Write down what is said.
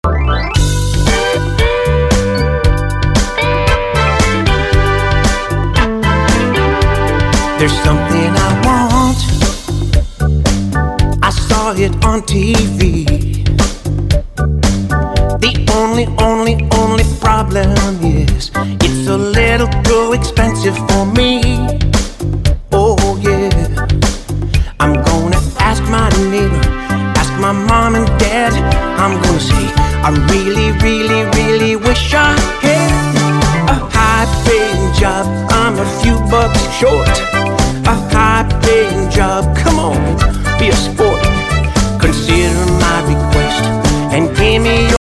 There's something I want. I saw it on TV. The only problem is it's a little too expensive for me. Oh yeah. I'm gonna ask my neighbor, ask my mom and dad. I'm gonna say I really wish I had a high-paying job. I'm a few bucks short. A high-paying job, come on, be a